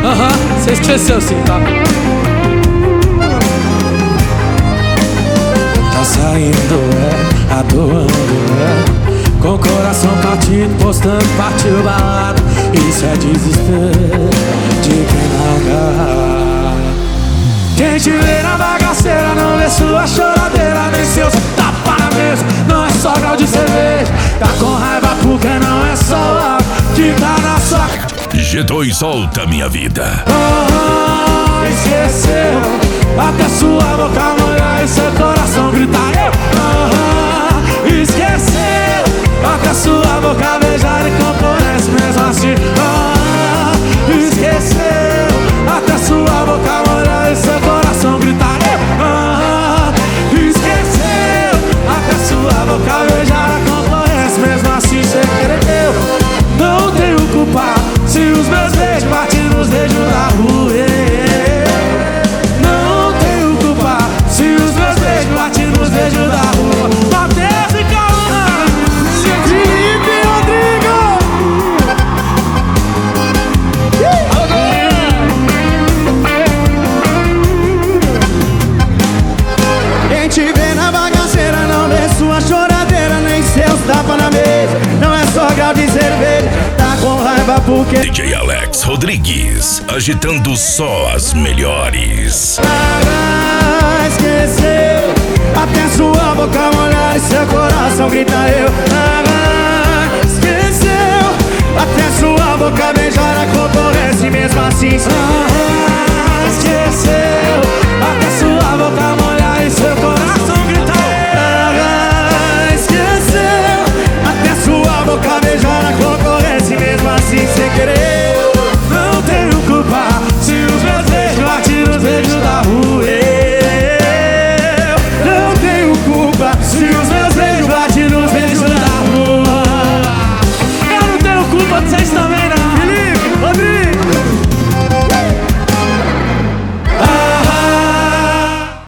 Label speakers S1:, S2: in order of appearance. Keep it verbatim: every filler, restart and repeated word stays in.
S1: Aham, você esqueceu sim, tá?
S2: Tá saindo, é, atuando, é, com o coração partido, postando, partiu balada. Isso é desespero de quem não quer. Quem te vê na bagaceira não vê sua choradeira, nem seus tapa na mesa. Não é só grau de cerveja, tá com raiva porque não é só água que tá na sua.
S3: G dois solta minha vida.
S2: Oh, esqueceu, até sua boca molhar e seu coração gritar. Oh, esqueceu, até sua boca beijar e componente mesmo assim. Oh, esqueceu, até sua boca molhar e seu coração gritar. Oh, esqueceu, até sua boca beijar e componente mesmo assim. Sem querer eu não tenho culpa se os meus beijos batem nos beijos da rua. Não tenho culpa se os meus beijos batem nos beijos da rua. Matheus e Calma, Felipe Rodrigo. Quem te vê na bagaceira não vê sua choradeira, nem seus tapas na mesa. Não é só grau de cerveja, tá com raiva porque
S3: D J Alex Rodrigues, agitando só as melhores.
S2: ah, esqueceu, até sua boca molhar e seu coração grita eu. Ah, esqueceu, até sua boca beijar a concorrência mesmo assim.